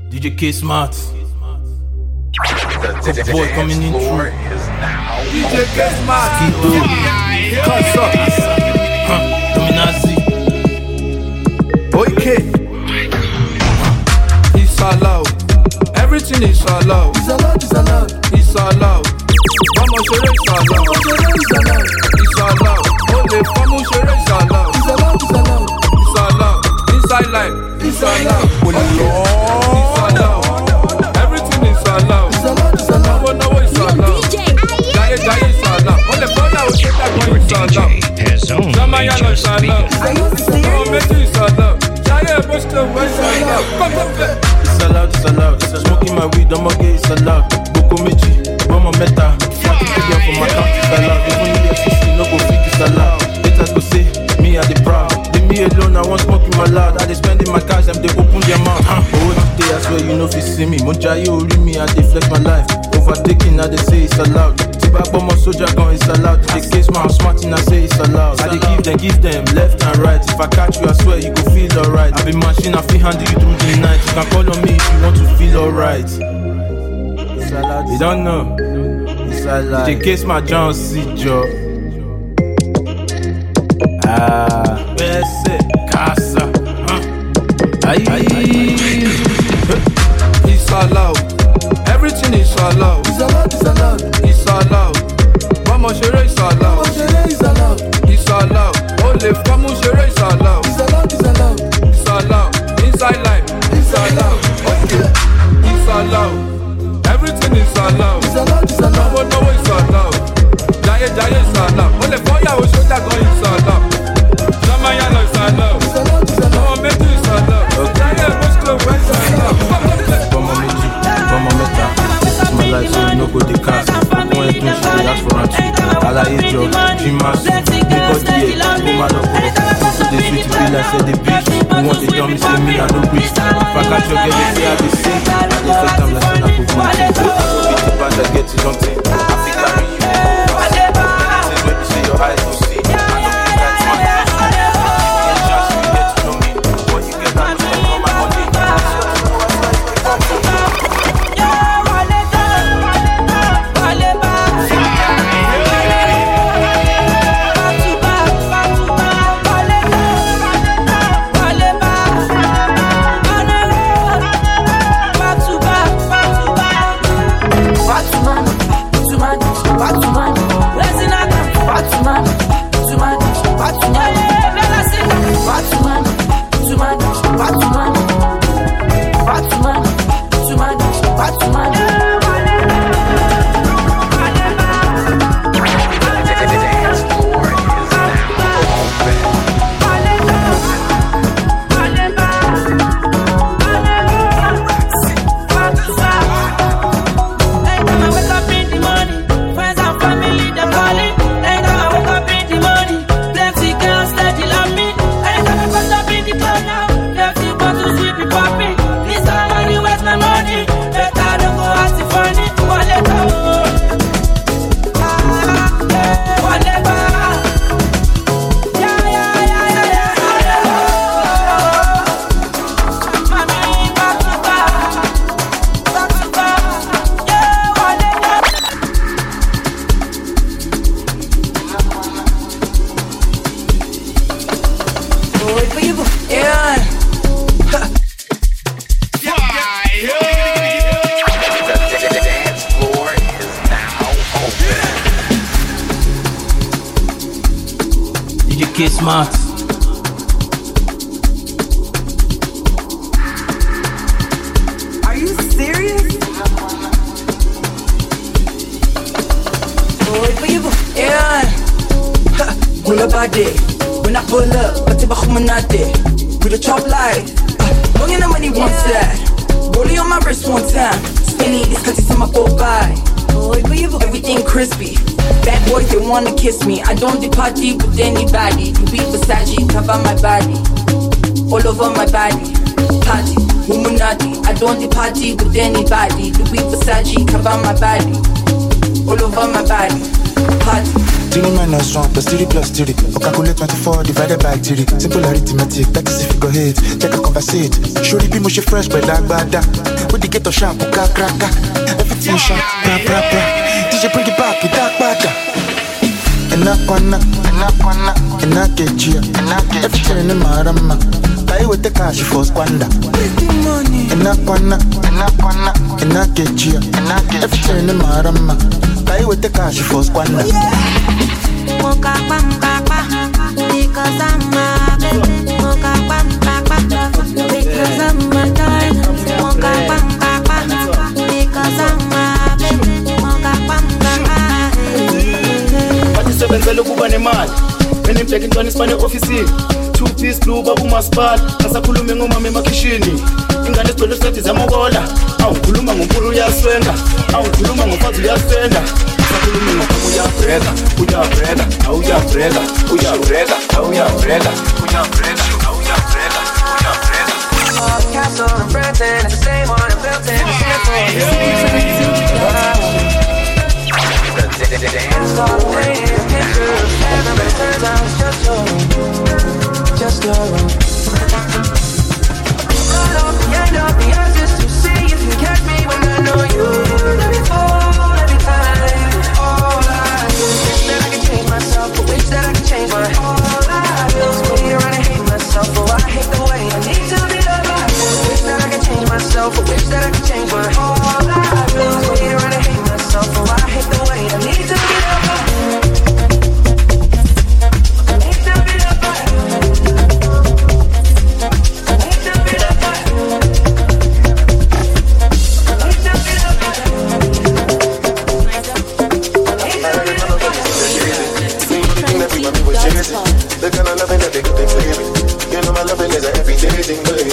DJ K Smart. Good boy coming in through. DJ K Smart. Skito. Dominazi. OK. It's allowed. Everything is allowed. It's allowed, it's allowed. It's allowed. Vamos chérie, it's allowed. It's allowed. Ole, vamos chérie, it's allowed. It's allowed, it's allowed. It's allowed. Inside life. It's allowed. It's allowed. Everything is allowed. It's allowed, it's allowed. No, it's allowed. Jaye, it's allowed. Ole, brother, we take that one, it's allowed. Zamaya, it's allowed. It's allowed. Jaye, push the way, it's allowed. Come. It's allowed, it's allowed. Smoking my weed, I'm okay, it's allowed. Boko Meji, Roma Meta. Fuck it again for my count, it's allowed. Even if you're 60, no go fit, it's allowed. Haters go say, me I the proud. Leave me alone, I want smoking my loud. I dey spending my cash, them they open their mouth. Oh, today I swear you know if you see me. Monjaye ori me, I dey flex my life. Overtaking, I dey say it's allowed. Tiba bomb soldier gun, it's allowed. The case man, I'm smarting, I say it's allowed. I dey give them left and right. If I catch you, I swear you go feel alright. I be machine, I feel handle you through the night. You can call on me if you want to feel alright. It's allowed. You don't know. It's allowed. DJ Case my John C. Joe. Bese, casa. It's allowed. Everything is allowed. It's allowed, it's allowed. It's allowed. Vamos chérie, it's allowed. It's allowed. It's allowed. Ole, vamos chérie, it's allowed. It's allowed, it's allowed. It's allowed. Inside life. It's allowed. Okay. It's allowed. Everything is allowed. It's allowed, it's allowed. No, it's allowed. Jaye, it's allowed. Ole, fire, we show that gun, it's allowed. Zamaya, it's allowed. It's allowed, it's allowed. Mama, Meji, it's allowed. Jaye, push the way, it's allowed. Mama Meji, Mama Meta. This is my life, so you no go the cast. When you do shit, they ask for a treat. I like it, yo. Dream mass. Make us the eight. Woman of God. So they sweet to feel like say the bitch. You want to tell me, say me, I no bitch. If I catch your girl, they say I be sick. I just let them like I go for it. I go beat the band, I get you something. I feel carry you. This is where you say your eyes don't see. I know you get that man. You get to know me. What you get, I know for my money. Smart. Are you serious? Yeah. Pull up body. When I pull up, but if I'm not there, with a chop life. Long in the money one side. Rolling on my wrist one time. Spinning these cutties on my full body. Everything crispy. Bad boys, they wanna kiss me. I don't do party with anybody. You be Versace, cover my body. All over my body. Party, Illuminati. I don't do party with anybody. You be Versace, cover my body. All over my body. Party. 3 minus 1 plus 3 plus 3. Or calculate 24 divided by 3. Simple arithmetic, that is if you go hate. Check a conversate. Surely be mushy fresh, but like bada. With the ghetto sharp, crack. Everything sharp, bra. DJ bring it back, it dark bada. Enakwana, enakejia, everything in marama. Buy with the cash for squander. Enakwana, enakejia, everything in marama. Buy with the cash for squander. Moka because I'm my baby. Moka because I'm my darling. Moka because I'm my baby. Moka Sebenza kuba nemali mina imhleke intwana isibane office 2-piece blue babu masipala asakhuluma ngomama emakhishini ingane isicelo sethi zamokola awukhuluma ngompulu uyaswenga awukhuluma ngomfazi uyasenda asakhuluma ngomama uyabreka Castle in Britain, it's the same one I built in the dance all the way, a picture of heaven, but it turns out it's just your room. Right off the end of the earth just to see if you catch me when I know you. Let me fall every time. All I do is wish that I could change myself, but wish that I could change my all I do is wait around and hate myself, oh I hate the way I need to be loved. I wish that I could change myself, but wish that I could change my all I do is wait around and hate myself, oh I hate the way I need to be loved. The kind of loving that they get, they feel me. You know my loving is an everyday thing, baby.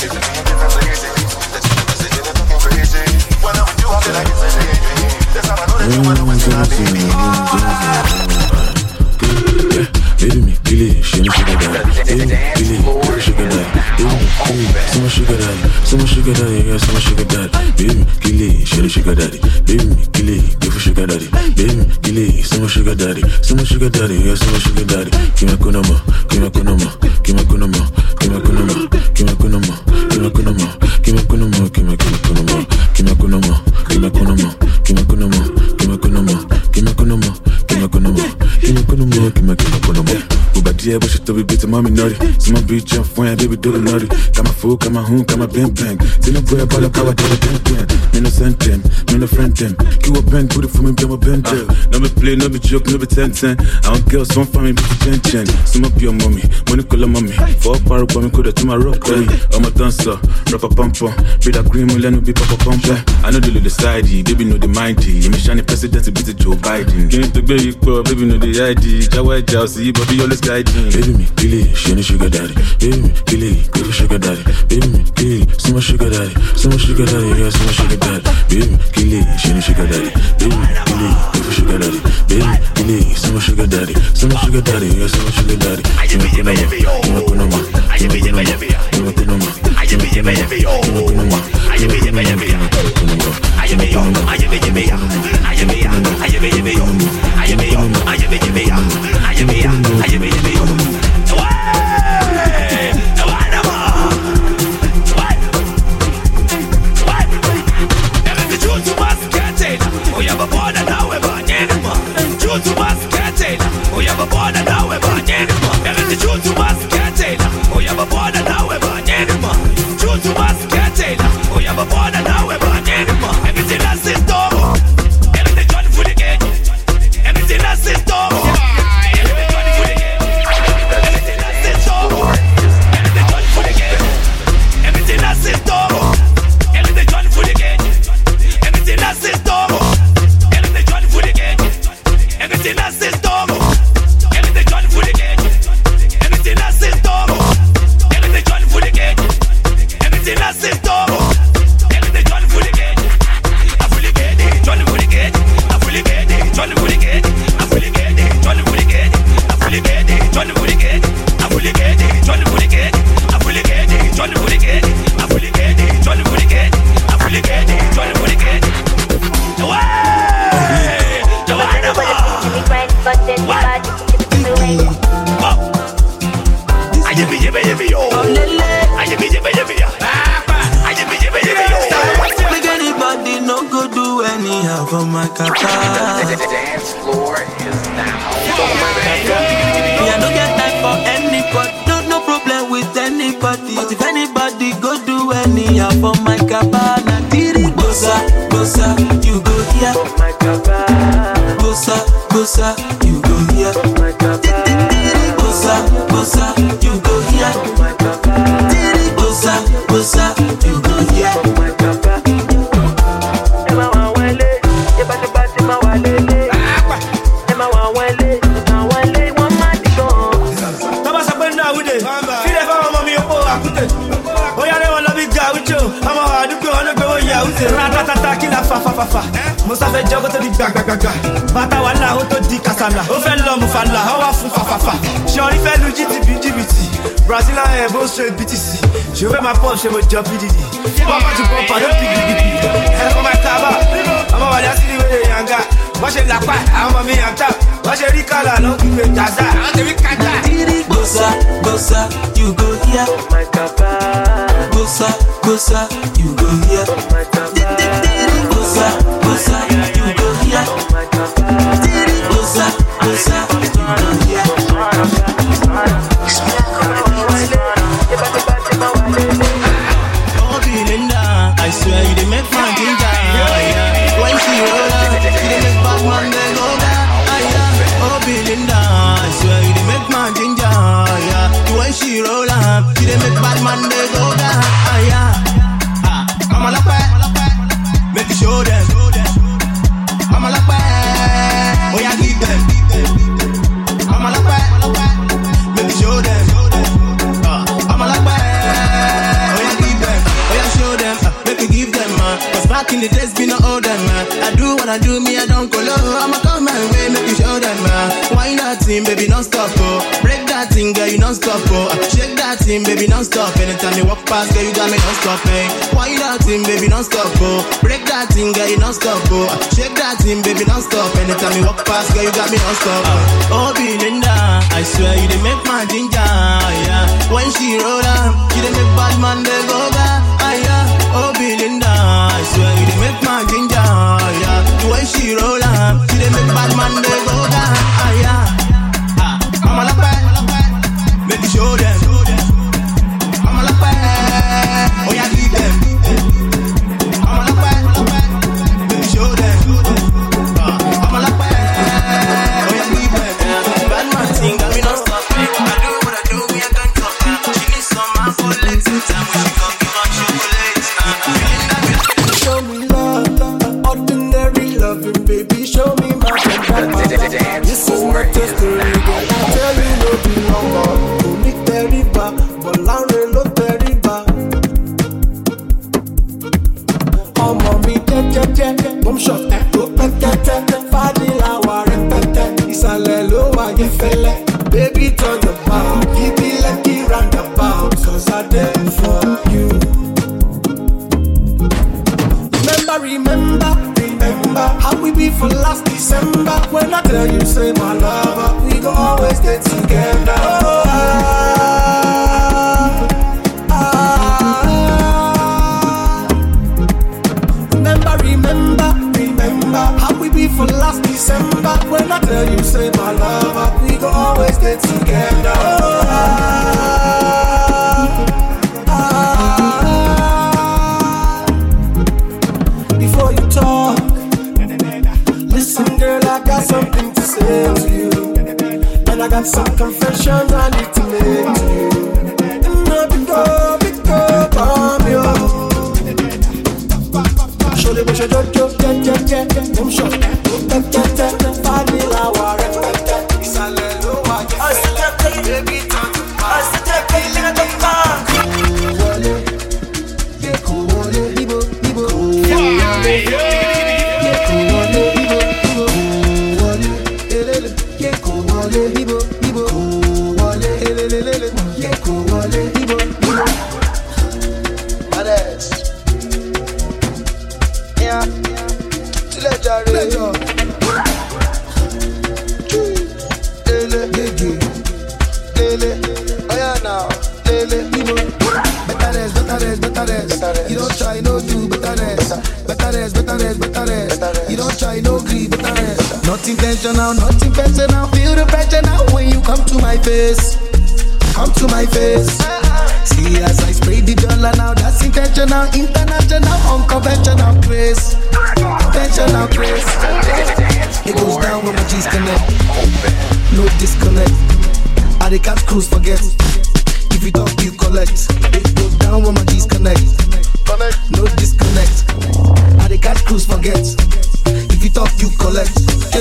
When I'm with you, I feel like it's a daydream. That's how I know that you wanna win my baby. Baby me, kill it, she ain't sugar daddy. Baby me, kill it, sugar daddy. Baby me, kill it, so much sugar daddy. So much sugar daddy, yeah, so much sugar daddy. Baby me, kill it, she ain't sugar daddy. Baby me, kill it, give for sugar daddy. Baby me, kill it, so much sugar daddy. So much sugar daddy, yeah, so much sugar daddy. Give me kunama, give me kunama, give me kunama, give me kunama, give me kunama, give me kunama, give me kunama, give me kunama, give me kunama, give me kunama, give me kunama, give me kunama, give me kunama, give me kunama, give me kunama. But yeah, but shit to be bitch, mommy naughty. So my bitch, I'm fine, baby, do the naughty. Got my food, got my home, got my bang. Till I'm boy, ball, I do the bang. Me no send them, me no friend them. Keep a bang, put it for me, be my band. No be play, no be joke, no be 10-10. I don't girls, one for me, bitch, 10-10. So my be your mommy, money call her mommy. For a power, but me could have to my rock, baby. I'm a dancer, rapper pumper. Be that green, me let me be papa pumper. I know the little side, baby, know the mindy. Me shiny president, be the Joe Biden. Can't to be equal, baby, know the ID. Jawai Jawsi, but be always guiding. Baby me, kill it, she ain't sugar daddy. Baby me, kill it, give for sugar daddy. Baby me, kill it, so much sugar daddy. So much sugar daddy, yeah, so much sugar daddy. Baby me, kill it, she ain't sugar daddy. Baby me, kill it, give for sugar daddy. Baby me, kill it, so much sugar daddy. So much sugar daddy, yeah, so much sugar daddy. Give me kunama, give me kunama, give me kunama, give me kunama, give me kunama, give me kunama, give me Everything my car. The dance floor is now for my Me, I don't get time for anybody. No problem with anybody. But if anybody go do any, I'm for my cabana. Diri bossa, bossa, you go here. For my cabana. Bossa, bossa, you go here. For my cabana. Diri bossa, bossa, you go here. For my cabana. Diri bossa, bossa, you go here. For my cabana. Emma wale, eba te bati ma wale. Emma wale, one man go. Tabasa penda ude. File fa mama mi opo akute. Oya le won love ga ucho. Ama wa du pe won gbe wo ya uze. Ratatata kila fa. Musa fe jogo to di gaga. Bata wala o to di kasala. O fe lo mu fala, o wa fun fa. Shori fe lu GTB. Brazilian air bo straight BTC. Je veux ma poche, je me job PDD. Papa tu prends pas de big. Elle pour ma tabac. Ama wa ya siri we yanga. Moi j'ai la paille, ama mi yanta. Moi j'ai ricala, non tu me jaza. Diri bossa, you go here. My papa. Bossa, you go here. My papa. Diri bossa, you go here. My papa. Diri bossa, you go here. Oh Belinda, I swear you dey make my ginger. When she roll up, you dey make bad man dey go back. Oh Belinda, I swear you dey make my ginger. When she roll up, you dey make bad man dey go back. I'm a lakpa, make you show them. I'm a lakpa, oh yeah give them. I'm a lakpa, make you show them. I'm a lakpa, oh yeah give them. Oh yeah show them, make you give them. Cause back in the days be no old them. I do what I do, me I don't go low. I'ma come my way, make you show them. Why that thing, baby, non stop, oh. Break that thing, girl, you non stop, oh. Shake that thing, baby, non stop. Anytime you walk past, girl, you got me non stop, eh. Why that thing, baby, non stop, oh. Break that thing, girl, you non stop, oh. Shake that thing, baby, non stop. Anytime you walk past, girl, you got me non stop. Oh Belinda, I swear you dey make my ginger, yeah. When she roll up, you dey make bad man dey go back, yeah. Oh Belinda, I swear you dey make my ginger, yeah. When she roll up, you dey make bad man dey go back, yeah. I'm a lakpa, make you show them. I'm a lakpa, oh yeah give them. I'm a lakpa, make you show them. I'm a lakpa, oh yeah give them. Bad man thing got me non stop. I do what I do, me I can't stop. She needs some man for legs in time when she come give her chocolate. Show me love, ordinary loving, baby. Show me my companion. This is not just a reggae. I tell you no be longer. Only teriba, but Larry lo teriba. Ọmọ mi jẹ́jẹ́jẹ́, bomb shot tó pẹ́tẹ́tẹ́. Fadila wa rẹpẹtẹ, ìsàlẹ̀ ló wà yẹ fẹ́lẹ́. Baby turn the bar, keep it lucky roundabout, 'cause I did for you. Remember how we be for last December. When I tell you, say my lover, we gon' always get together. Remember how we be for last December. When I tell you, say my lover, we gon' always get together. Before you talk, listen girl, I got something to say to you. And I got some confessions I need to make to you. And no big go, bomb you. Show the bush a jojo, boom shot, Fadila wa repete, isale lo wa baby turn to pass, wale, yeko wale, ibo, wale, yeko wale, elele, yeko wale, ibo, wale, elele, yeko wale, ibo. Badass. Yeah. Pleasure. Lele, oh yeah now, Lele, better. You don't try, no do better. You don't try, no greed, but not intentional, not intentional. Feel the pressure now when you come to my face. Come to my face. See as I spray the dollar now, that's intentional, international, unconventional grace. Conventional grace. It goes down when my G's connect. No disconnect. I they can't cruise, forget. If you talk, you collect. It goes down when my G's connect. No disconnect. I they can't cruise, forget. If you talk, you collect.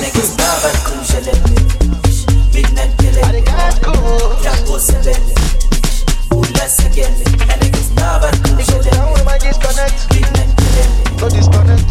No disconnect.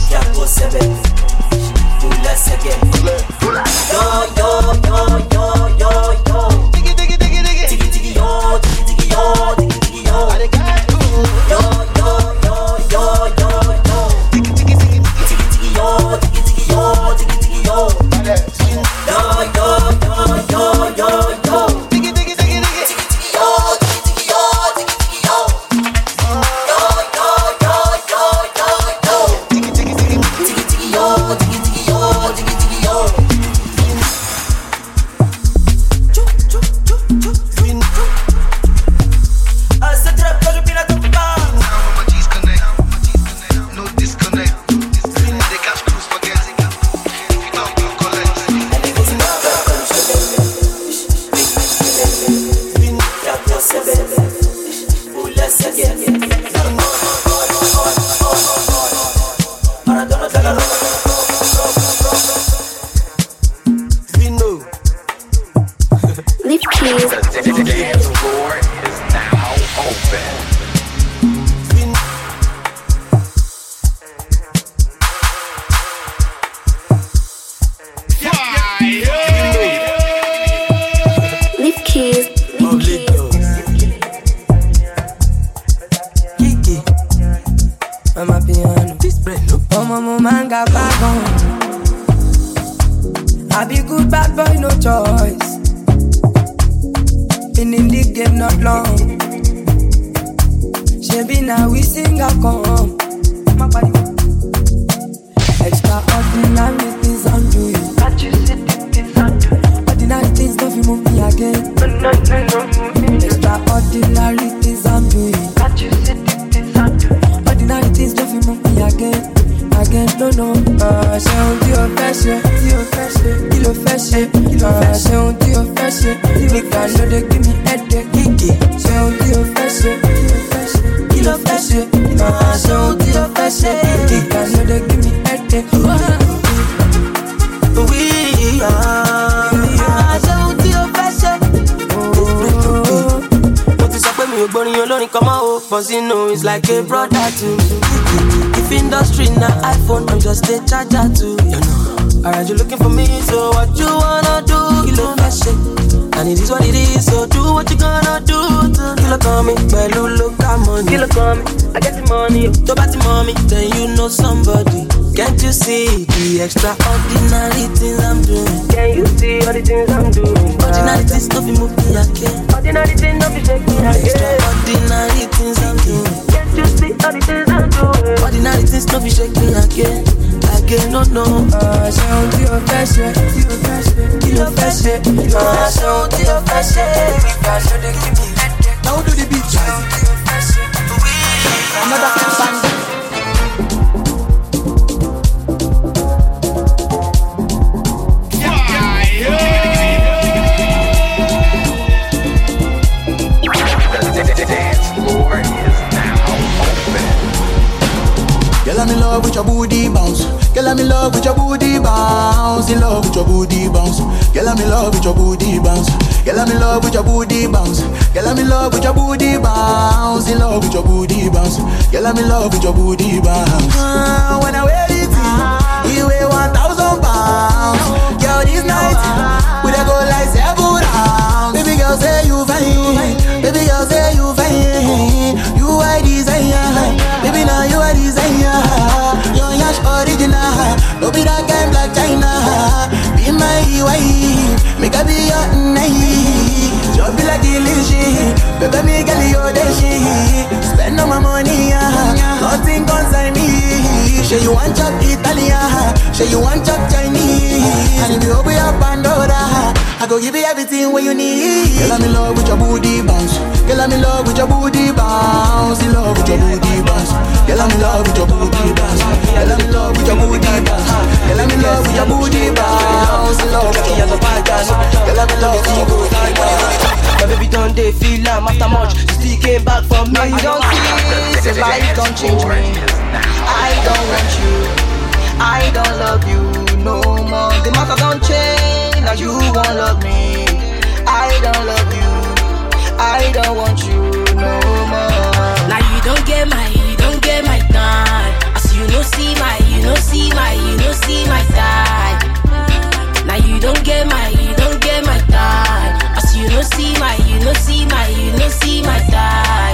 It's like a brother to me. If industry na iPhone, I'm just a charger to you know. Alright, you looking for me, so what you wanna do? Kilo fashion, and it is what it is. So do what you gonna do. Kilo call me, Belu look at money. Kilo call me, I get the money. Talk about the mommy, then you know somebody. Can't you see the extraordinary things I'm doing? Can you see all the things I'm doing? Ordinary things don't be moving again. Ordinary things don't be shaking again. Extraordinary things I'm doing. Can't you see all the things I'm doing? Ordinary things don't be shaking again. Again, no, no. Ṣé ohun tí o fẹ́ ṣe? Kí ló fẹ́ ṣe? Ṣé ohun tí o fẹ́ ṣe? Ìgbà ṣe lè kí mi lẹ́dẹ̀ẹ́. Now do the beat, Ṣé ohun tí o fẹ́ ṣe? another band. Girl, I'm in love with your booty bounce. Girl, I'm in love with your booty bounce. In love with your booty bounce. Girl, I'm in love with your booty bounce. Girl, I'm in love with your booty bounce. Girl, I'm in love with your booty bounce. In love with your booty bounce. Girl, I'm in love with your booty bounce. When I wear it, you weigh 1,000 pounds. Girl, this night we dey go like 7 rounds. Baby girl, say you fine. Baby girl, say you fine. You are desire. Baby, now you are desire. Your yash original. Don't be that kind Black China. Be my wife. Make I be your night. Just be like delicious. Baby, me girl, you're the shit. Spend all my money, nothing concern me. Say you want chop Italian. Say you want chop Chinese. And if you open your Pandora, I go give you everything what you need. Girl, I'm in love with your booty bounce. Girl, I'm in love with your booty bounce. In love with your booty bounce. Girl, I'm in love with your booty bounce. Girl, I'm in love with your booty bounce. Girl, I'm in love with your booty bounce. In love with your booty bounce. Girl, I'm in love with your booty bounce. My baby done they feel I'm after much. She still came back for me. You don't see, say life don't change me. I don't want you, I don't love you no more. The matter don't change, now you won't love me. I don't love you, I don't want you no more. Now you don't get my time. As you no see my side. Now you don't get my time. As you no see my side.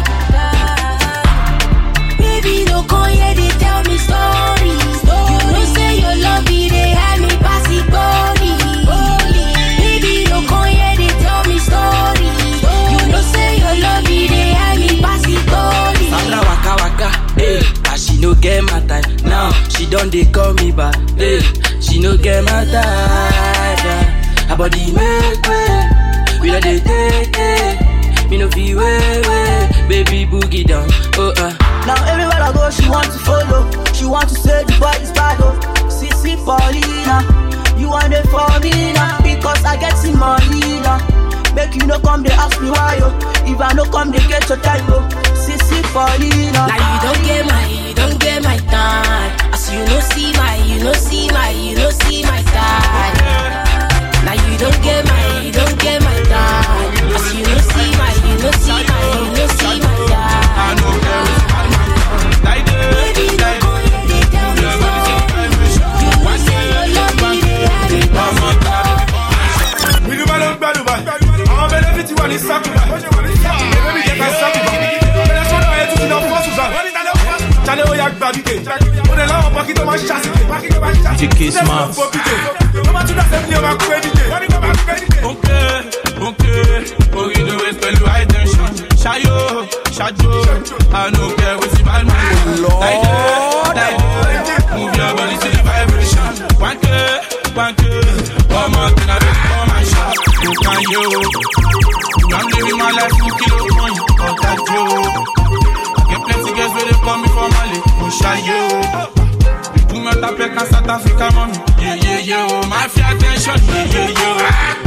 Baby, don't come here, they tell me stories. You know say your love me, they have me pass it body. Baby, don't come here, they tell me stories. You know say your love me, they have me pass it body. Sandra waka waka, hey, but she no get my time. Now she done they call me back, hey, she no get my time. Her body make way, we let they take it. Me no feel way, baby boogie down, Now everywhere I go, she want to follow. She want to say the boy is bad, oh. Sissy Paulina, you want it for me now because I get some money now. Make you no come, they ask me why, oh. If I no come, they get your time, oh. Sissy Paulina. Now you don't get my time. As you no see my side. Now you don't get my time. As you no see my side. I know there is DJ K-Smarts. I don't care what's in my mind. Move your body to the vibration. Wank one more thing I do for my shop. You can I'm living my life in kilo point. Contact you. Get plenty girls where they call me for Mali. Shy you. You me taper quand South Africa mommy. Yeah. Mafia attention. Yeah.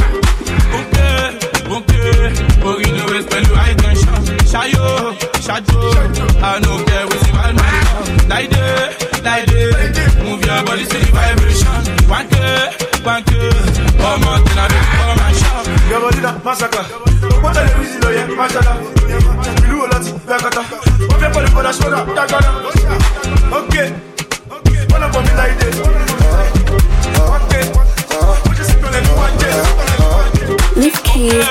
Okay. For you know it's better high tension. Shayo. I don't care what's in my mind. Like that. Move your body to the vibration. Wank one more thing I do for my shop. Your body that massacre. What are the reasons you mashallah? You do a lot of Dakata. What people for the shoulder? Dakata. Okay. Wanna put me like this? Okay. We just gonna do one day. Lift keys.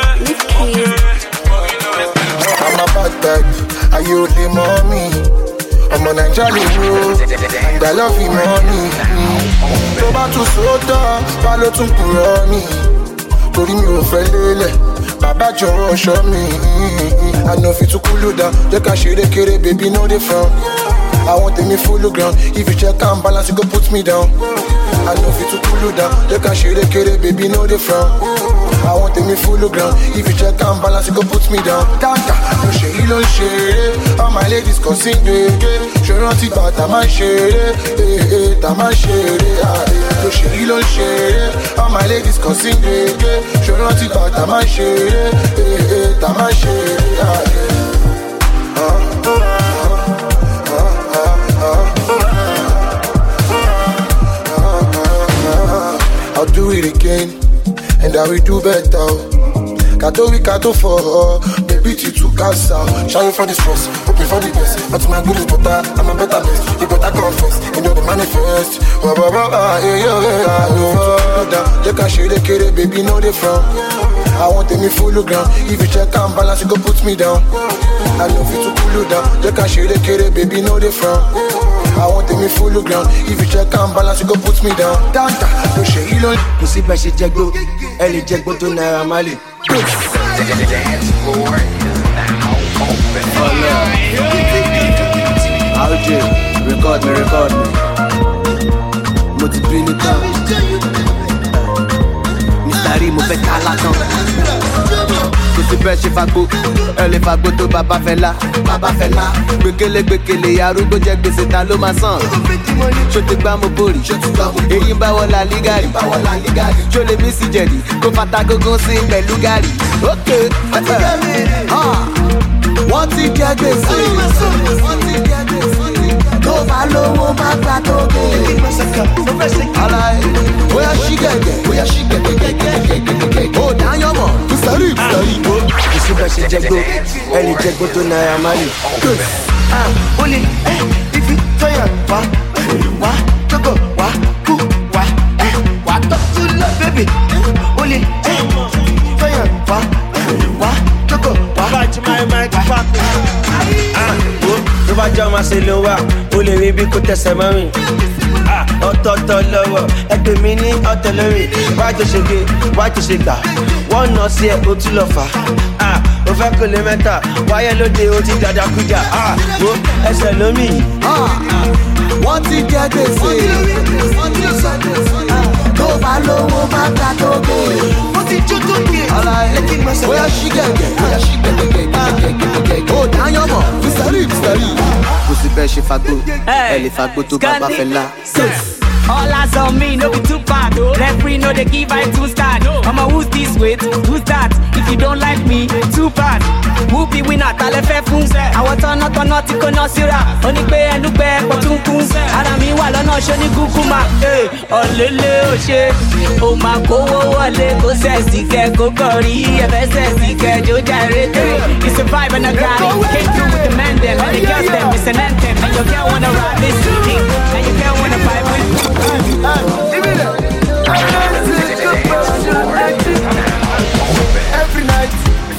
I'm a bad bag. Are you the mommy? I'm a Nigerian and I love you money. Tó bá tún sódà, bá ló tún kúrò ní. Torí mi ò fẹ́ lélẹ̀, bàbá jọ̀wọ́ ṣọ́ mi. I know fit to cool you down, jẹ́ ká ṣeré kéré, baby no dey frown. I want them in full ground, if you check and balance, you go put me down. I know fit to cool you down, jẹ́ ká ṣeré kéré, baby no dey frown. I want them in full ground, if you check and balance, you go put me down. Tanta, no ṣèyí ló ń ṣeré, all my ladies kan sí gbèké. Ṣé rántí bá tá máa ń ṣeré, tá máa ń ṣeré. No ṣèyí ló ń ṣeré, all my ladies kan sí gbèké. Ṣé rántí bá tá máa ń ṣeré, tá máa ń ṣeré. I'll do it again, and I will do better. Kato for baby to casa. Shine for this first, hoping for the best. But my good is better, I'm a better best. You better confess, and you're the manifest. You can share the kid, baby, no they from. I want them in full ground. If you check and balance, you go put me down. I love you to cool you down. You can share the kid, baby, no they from. I want them in full ground. If you check and balance, you go put me down. Tanta, no share you don't. You see, but she jaggo, Ellie jaggo to Naira Mali. Dance floor is now open. RJ, record me. Multiplicate. fẹ́ ta látàn. Kò sí bẹ́ẹ̀ ṣe fagbó, ẹ lè fagbó tó bàbá fẹ́ la. Gbèkélé arúgbó jẹ gbèsè ta ló máa sàn. Ṣó ti gbá mo bórì, èyí ń bá wọ́n la lígàrì. Ṣó lè mí sí jẹ̀dí, kó fata gógó sí pẹ̀lú gàrì. Ókè, wọ́n ti jẹ gbèsè. Tó bá lówó má gbà tó gbé. Alaye, bóyá ṣí gẹ̀gẹ̀. Ó dáyọ̀ mọ̀, kùsàrí. Kìsì bá ṣe jẹgbó, ẹni jẹgbó tó Naira Marley. Olè, ibi tọ́yà wá, tókò wá, kú wá, wá tọ́ tó lọ bébì. Olè, tọ́yà wá, tókò wá. Bájú máa ti pàpẹ́. Tó bá jẹ́ ọmọ ṣe ló wà, o lè rí bí kò tẹ̀sẹ̀ mọ́ mi. Ọ̀tọ̀ọ̀tọ̀ lọ́wọ́, ẹgbẹ́ mi ní ọ̀tọ̀ lórí. Wájú ṣe gbé, wájú ṣe gbà. Wọ́n nà sí ẹ̀ o tún lọ fà. O fẹ́ kó lè mẹ́ta, wáyé lóde o ti dàda kújà. Wo ẹsẹ̀ lómi. Wọ́n ti jẹ gbèsè. Tó bá lówó má gbà tó gbé. Wọ́n ti jó tó gbé. Bóyá ṣí gẹ̀gẹ̀. Ó dáyọ̀ mọ̀, kùsàrí. Kò sí bẹ́ẹ̀ ṣe fagbó, ẹ lè fagbó tó bàbá fẹ́ la. All eyes on me, no be too bad. Referee no they give I two start. I'ma who's this weight? Who's that? If you don't like me, too bad. Who be winner? Tale fe fun. I want to not iko no sira. Oni pe enu pe potun kun. Ara mi wa lọ́nà ṣe ni guguma. Eh, olele o ṣe. O ma kowo wọlé ko sexy ke ko gori. E fe sexy ke jo jare te. It's a vibe and a grind. Came through with the men them and the girls them. It's an anthem. And your girl wanna ride this thing. And your girl wanna vibe with me. Every night,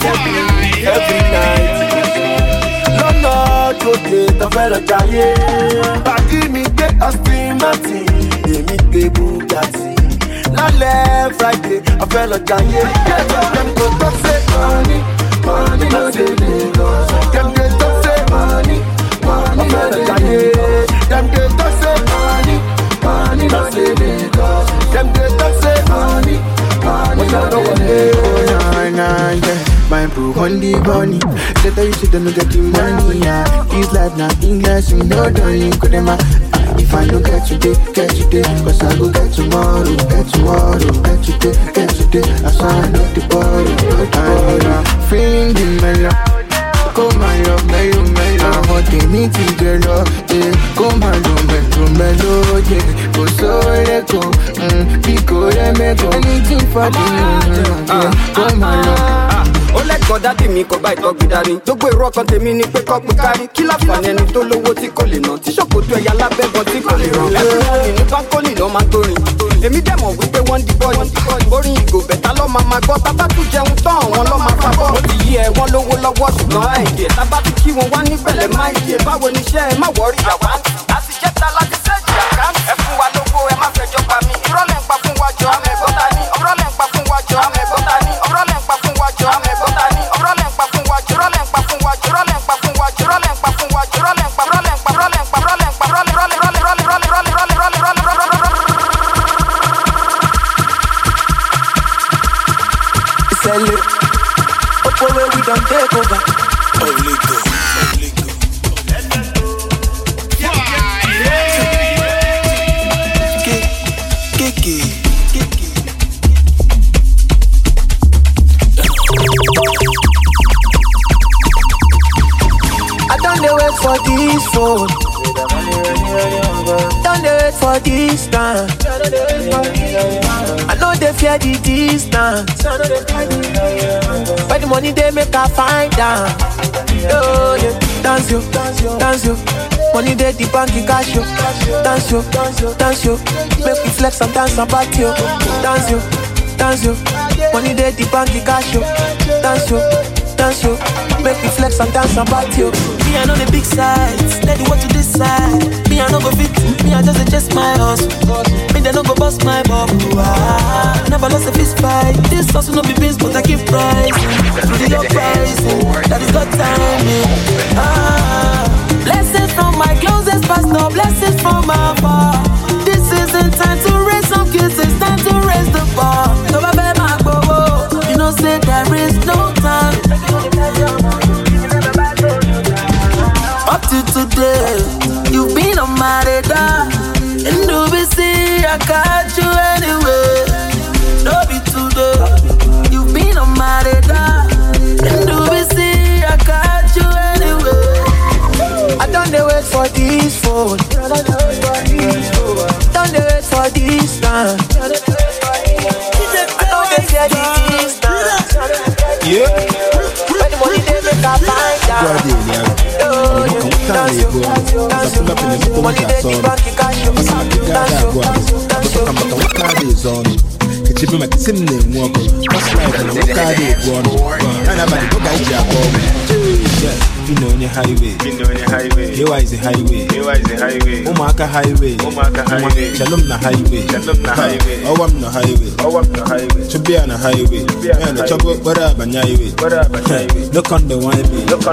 lọ́nà gòkè tó fẹ́ lọ jayé. Pàdí mi gbé Austin Martin, èmi gbé Bugatti. Lálẹ́ Friday, a fẹ́ lọ jayé. Dem go talk say money no dey Lagos. Dem dey talk say money a fẹ́ lọ jayé. Dem dey talk say money no dey Lagos. Dem dey talk say money no dey Lagos. My bro on the bunny. Say that you should don't get the money, yeah. This life not English, you know don't you could them. If I don't get you day, cause I go get tomorrow. I sign up the bottle. Feeling the mellow. Come on, love, mellow. I'm hot, they need to get up, yeah. Come on, mellow, yeah. Go so let go, pico, let me go. Anything for the come on, love. Ó lẹ́kọ̀ọ́ dádì mi kò bá ìtọ́jú dání. Gbogbo èrò ọkàn tèmi ni pé kọ́pù kárí. Kí láǹfààní ẹni tó lówó tí kò lè ná? Tí ṣòkòtò ẹ̀yà lábẹ́gan tí kò lè rán. Ẹ̀fún wọn ní báńkólì lọ́ máa torin. Èmi dẹ̀ mọ̀ wípé wọ́n di bọ́ọ̀lù. Orin ìgò bẹ̀tà lọ́ máa gbọ́. Tábà tún jẹun tán àwọn lọ́ máa fa bọ́. Ó ti yí ẹ wọ́n lówó lọ́wọ́ ṣùgbọ́n àìdè. Tábà tún kí wọn wá ní pẹ̀lẹ́ máa yè. Báwo ni iṣẹ́ ẹ má wọ́rí àwa? Àti jẹ́ta láti sẹ́ẹ̀jì àkáǹtì. Ẹ fún wa lówó ẹ má fẹjọ́ pa mí. Irọ́ lẹ̀ ń pa fún wájọ amẹ́gbọ́ta ní. Ọ̀rọ̀ lẹ̀ ń pa fún wájọ amẹ́gbọ́ta ní. Ọ̀rọ̀ lẹ̀ ń pa fún wájọ amẹ́gbọ́ta ní. We don't take over. I don't wait for this phone. Don't wait for this time. I know they fear the distance. When the money they make I find out. Oh, yeah. Dance yo. Money they the bank in cash yo. Dance yo. Make me flex and dance and party yo. Dance yo. Money they the bank in cash yo. Dance yo. Make me flex and dance and party yo. Me I know the big sides, steady what to decide. Me I no go fit, me I just adjust my hustle. Me they no go bust my bubble. Never lost a fist fight. This hustle no be beans, but I keep rising. Through the uprising, that is God timing. Blessings from my closest pastor, blessings from my bar. This isn't time to raise some kids, it's time to raise the bar. So I bet my go. my radar. And do we see I catch you anyway? Don't be today. You've been on my radar. And do we see I catch you anyway? I don't wait for this phone. Don't wait for this time. I don't fear the distance. Yeah. When the money they make I find out. You know on your highway. Here is the highway. Umaka highway. Shalom na highway. Oh, I'm the highway. To be on a highway. And the trouble, whatever, highway. Look on the wine.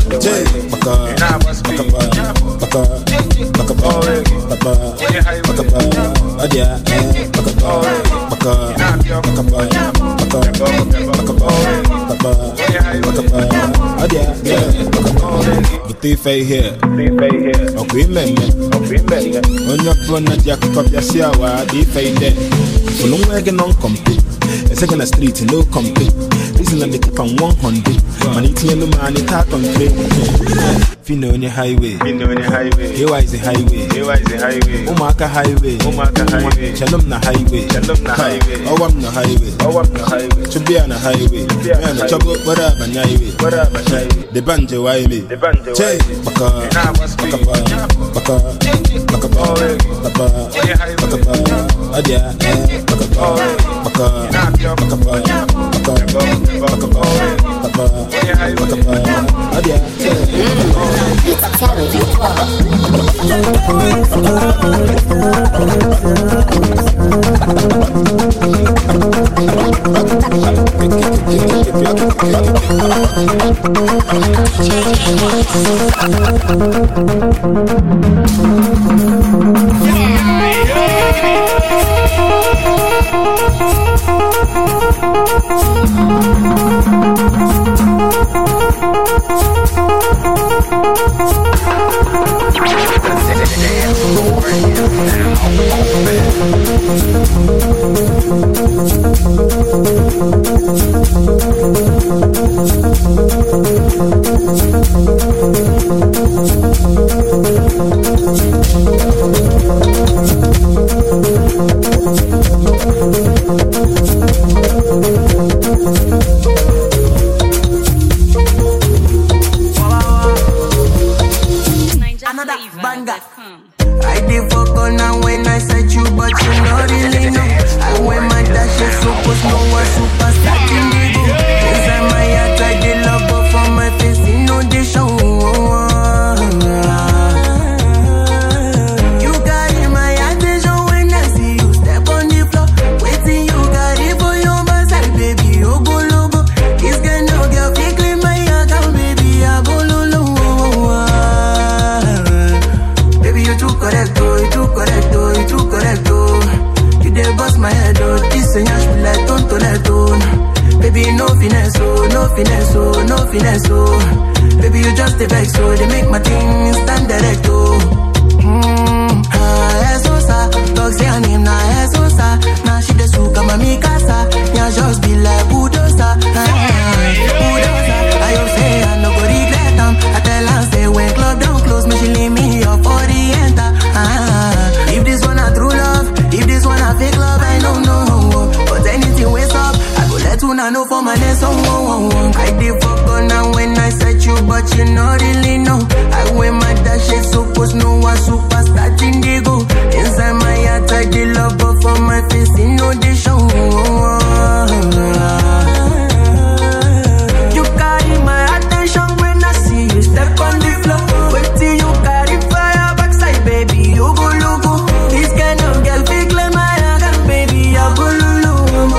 But they fay here. Okay, men. On your phone, Jack of Yasiawa, they fay there. For long wagon on complete. A second a street, no complete. Listen and they keep on 100. Money to the money, tap on trade. Fino on your highway. Here is the highway. Umaka highway. Shalom na highway. Oh, I'm the highway. To be on a highway. And the trouble, whatever, highway. The banjo, highway. Che, baka, I did fuck on now when I said you, but you not really know. I wear my dash, so post no one superstar in the go. Inside my heart, I did love, but for my face, you know they show. You carry my attention when I see you step on the floor. Waiting, you got it for your backside, baby. Oh, go logo. This guy no girl, fake clean my account, baby. I go low. Baby, you too correct, oh, you too correct, oh. You dey bust my head, oh. This ain't yash me like tonto. Baby, no finesse, oh. Baby, you just a vex, so they make my thing stand direct, oh. Esosa, dog say her name na Esosa. Now she the suka mami casa. Yeah, just be like bulldozer. Bulldozer, I hope say I no go regret them. I tell her say when club down close, me she leave me up for the enter. If this one a true love, if this one a fake love, I don't know. But anything waste up, I go let you know for my next song. I did fuck on now when I said you, but you not really know. I wear my dash, it's supposed no one superstar indigo. Inside my heart, I did love, but for my face, you know they show. You carry my attention when I see you step on the floor. Wait till you carry fire backside, baby. You go logo. This kind of girl fake like my account, baby. I go lulu.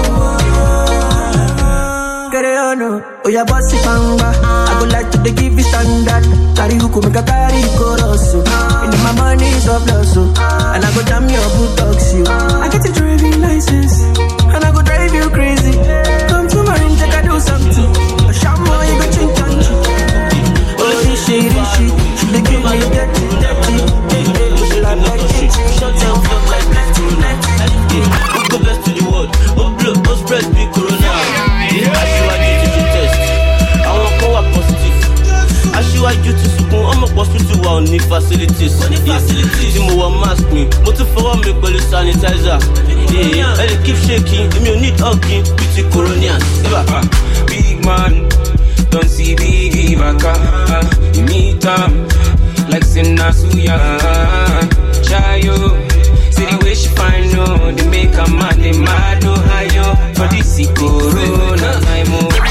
Oh, yeah, bossy panga. I go like to give you standard. Carry huku, make a carry korosu. And my money is of loss, and I go jam your buttocks, you. I get a driving license, and I go drive you crazy. Come to my room, take a do something. A shaman, you go change country. Oh, this shit, she dey give me dirty. She like sanitizer. Yeah, and keep shaking. If you need hugging, beauty Coronian. Big man, don't see big Ibaka. You meet them like Sinasuya. Chayo, see the way she find no, they make a man, they mad no higher. For this Corona time,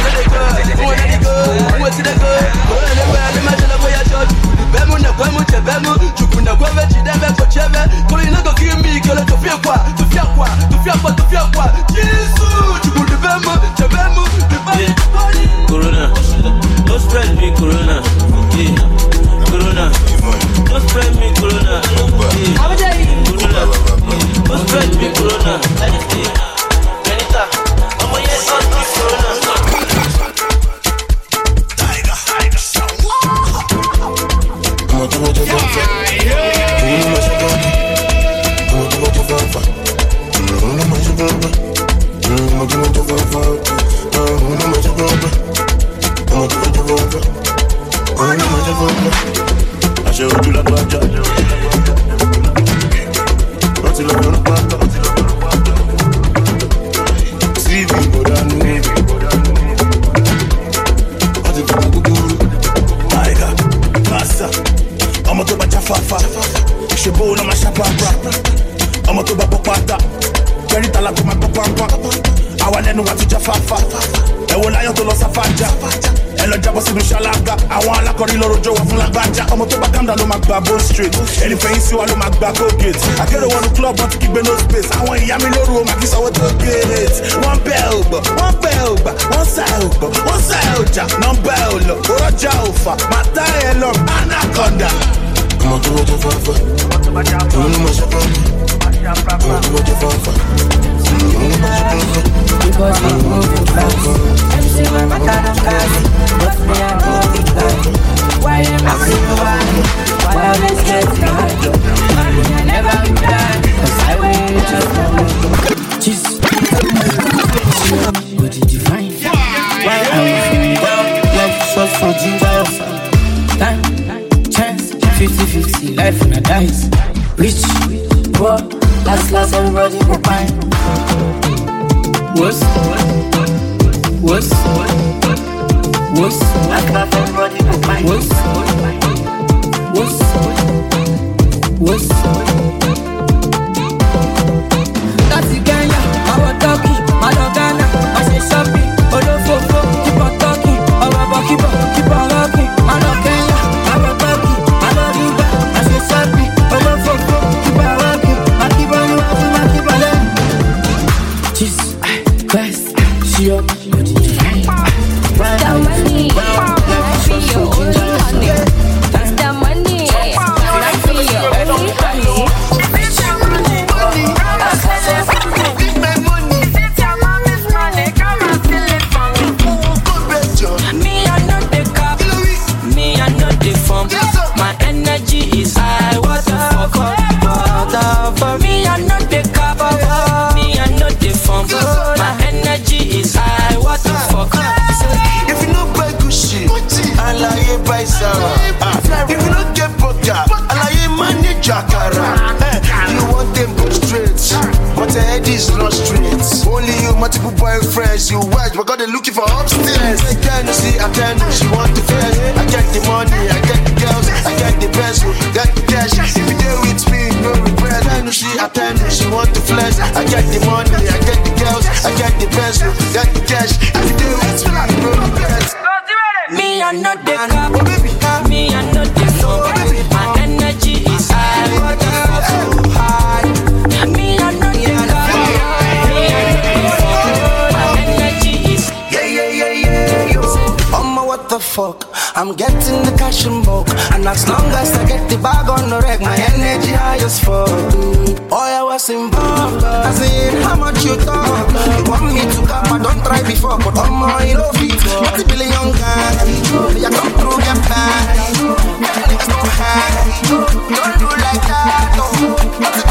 Corona, don't spread me Corona. Yeah, Corona, don't spread me Corona. Yeah, Corona, don't spread me Corona. Anita, I'm a yes on this Corona. Babo Street, anything you want to make back gate. I get one club, want to keep no space. I want Yami Loro, my kiss, I want to get it. One bell, one side, no bell, or a jaufa, Matayelo, Anaconda. I'm to go to Fafa. Because I'm moving fast. MC, my back but me, I'm moving fast. Why am I so why always get hard? I never reply, cause I wait just what did you find? Why are you feeling down? Love short for ginger. Time, chance, 50-50, life in a dice. Rich, poor, last, everybody go fine. What's last, everybody go fine. What's that's the Kenya, our talking, Madonna, I say shopping, Olofofo, keep on talking, keep on rocking, Madonna, our talking, Madonna, I say shopping, Olofofo, keep on rocking, keep on rocking. Jesus Christ, she up, what did you find? The money, for your only honey. The money, not for your only honey. Me, I know the cop. Me, I know the form. My energy is high. What the fuck? For me, I know the cop. Me, I know the form. My energy is high. What the fuck? If you know buy Gucci, I like buy Sarah. If you don't get poker, I like money Jacara. You want them go straight, but the head is not straight. Only you multiple boyfriends, you watch, but God they looking for upstairs. I can't see, she want the flesh. I get the money, I get the girls, I get the best, got the cash. If you there with me, no regret. I can't see, she want the flesh. I get the money, I get the girls, I get the best, got the cash. If you there with me, no regret. Me, I know the cop. Me, I know the phone. My energy is high. What the fuck so high? Me, I know the cop. Me, I know the phone. My energy is yeah. what the fuck? I'm getting the cash in bulk, and as long as I get the bag on the rack, my energy high as fuck. Oh, I was involved. I said, how much you talk? You want me to come? I don't try before, but I'm more in love with you. Not the billion guy. You come through, get back. Niggas don't hang. Don't do like that. Not the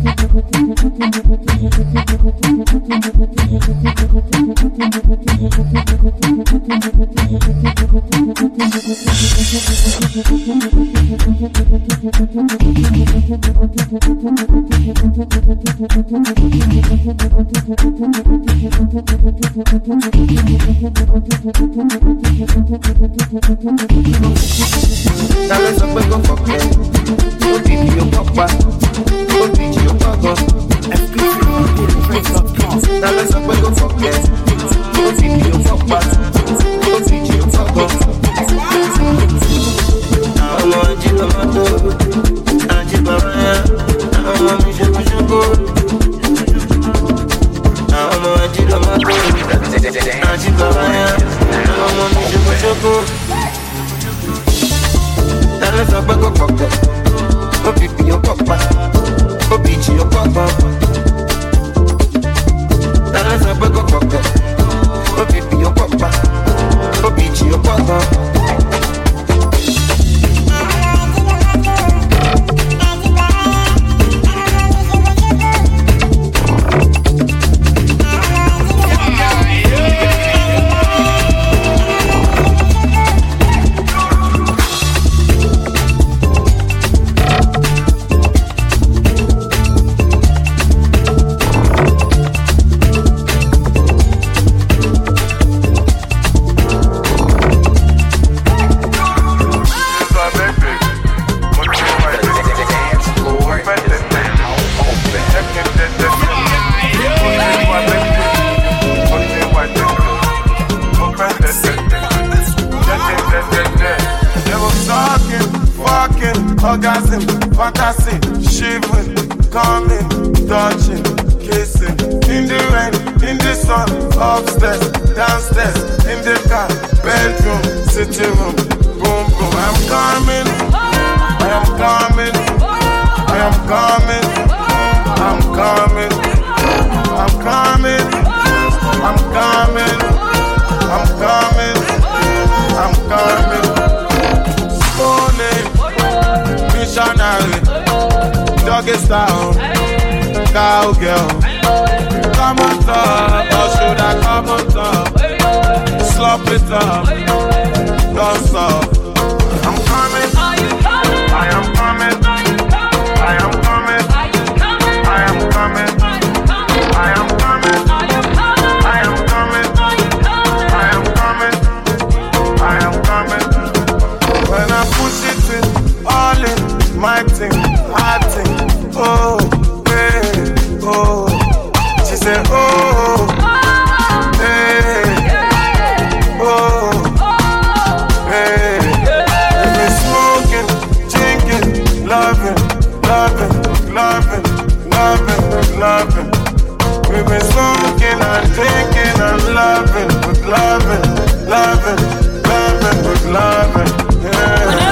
billion. orgasm, fantasy, shivering, coming, touching, kissing, in the rain, in the sun, upstairs, downstairs, in the car, bedroom, sitting room, boom, boom. I'm coming, I am coming, I am coming, I'm coming, I'm coming, I'm coming, I'm coming, I'm coming. Missionary, doggy style, cowgirl. Come on top, or should I come on top? Slop it up, don't stop. I'm coming, I am coming, I am coming, I am coming, I am coming, I am coming, I am coming, I am coming. When I push it in, all in. My thing, I think, oh, hey, oh. She said, oh, hey, oh, hey. We've been smoking, drinking, loving, loving, loving, loving, loving. We've been smoking and drinking and loving, with loving, loving, loving, with loving, yeah.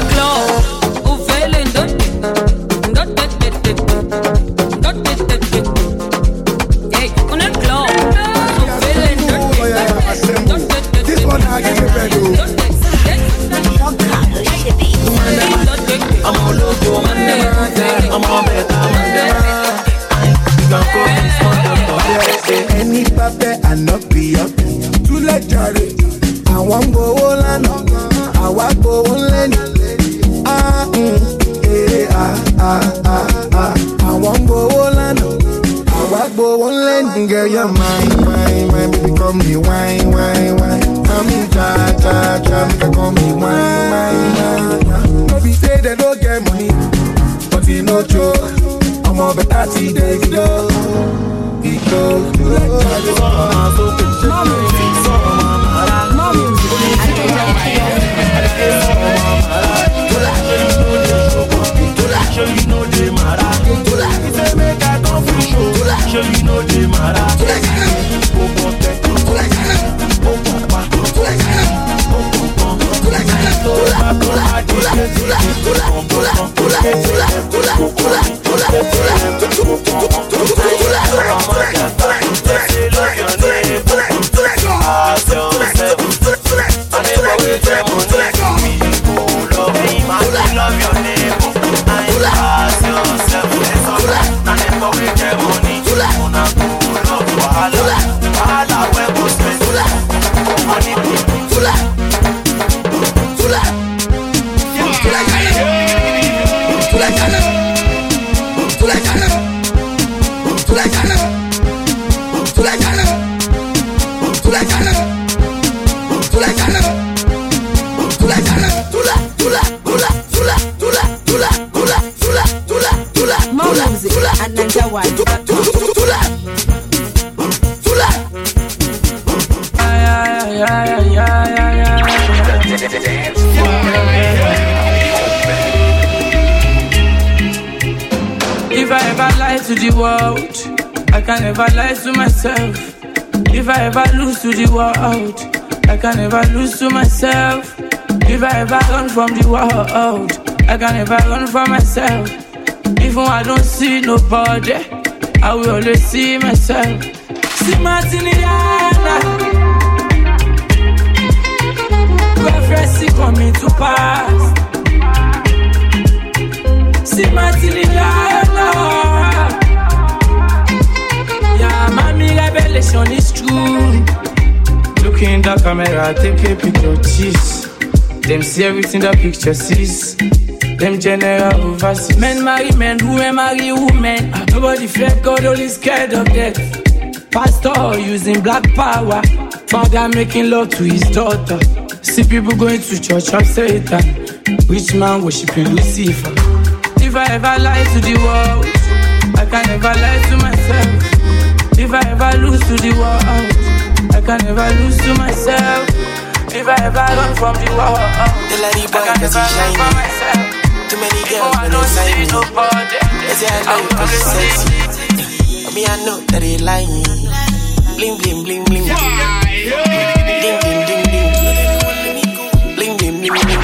Any pape and not be up to let Jerry. I want go on, I want go on Lenny. I want go on, I want go on Lenny. Girl, you're mine, baby, call me wine. I'm in cha, make call me wine. No be say they don't get money, but you know joke. I'm a better tea, they go. Money If I ever lie to the world, I can never lie to myself. If I ever lose to the world, I can never lose to myself. If I ever run from the world, I can never run from myself. Even I don't see nobody, I will always see myself. See Martiniana, prophecy coming to pass. See Martiniana, yeah, mommy revelation is true. Look in the camera, take a picture, cheese. Them see everything the picture sees. Them general overseas. Men marry men, women marry women. Nobody fear God, only scared of death. Pastor using black power. Father making love to his daughter. See people going to church of Satan. Rich man worshiping Lucifer. If I ever lie to the world, I can never lie to myself. If I ever lose to the world, I can never lose to myself. If I ever run from the world, I can never run from myself. Too many girls when they sign me. They say I know you cause you're sexy. But me I know that they lying. Bling bling bling bling. Ding ding ding ding. Bling bling bling bling.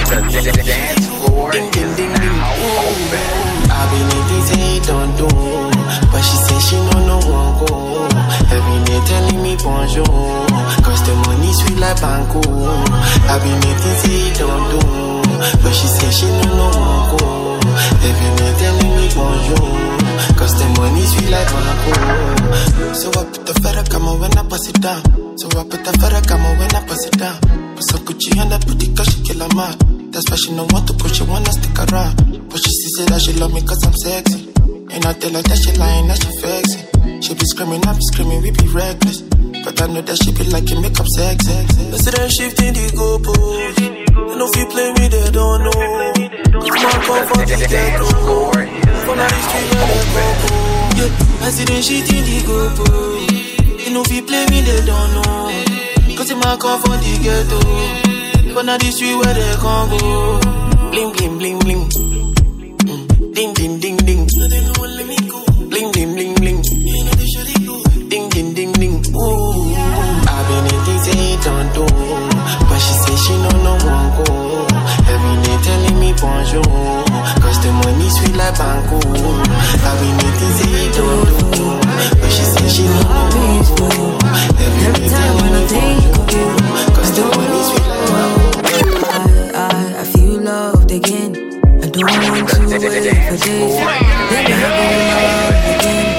Ding ding ding ding. I've been eating say don't do, but she say she no won't go. Every day telling me bonjour, cause the money sweet like banco. I've been eating say don't do, but she say she no won't go. Every day telling me bonjour, cause the money sweet like banco. So I put the feather come when I pass it down. So I put the feather come when I pass it down. Put some Gucci on that booty cause she kill a man. That's why she don't want to push, she wanna stick around. But she say that she love me cause I'm sexy. And I tell her that she lying, that she flexing. She be screaming, I be screaming, we be reckless. But I know that she be like it, make up sex. Let's see them shifting the goalpost. I know if you play me, they don't know. Cause my comfort is dead. For now, it's street where they go. Yeah, I see them shifting the goalpost. You know if you play me, they don't know. Cause my comfort is ghetto. For now, the street where they can go. Bling, bling, bling, bling. Ding, ding, ding, ding. Bling, bling, bling, bling. Ding, ding, ding, ding. Ooh. I've been eating, say don't do, but she say she no won't go. Every day telling me bonjour, cause the money sweet like banco. I've been eating, say don't do, but she say she no won't go. Every day telling me bonjour, cause the money sweet like banco. I feel loved again. I don't want to wait for days. Let me have love again.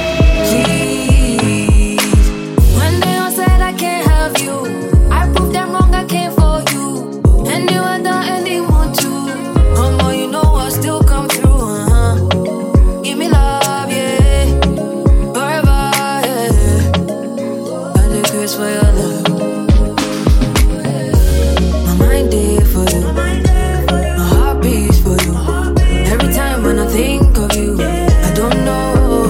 When they all said I can't have you, I proved them wrong, I came for you. And they were done and they want to. Oh, you know I still come through, Give me love, yeah. Forever, yeah. I look grace for your love. My mind there for you. My heart beats for you. Every time when I think of you, I don't know.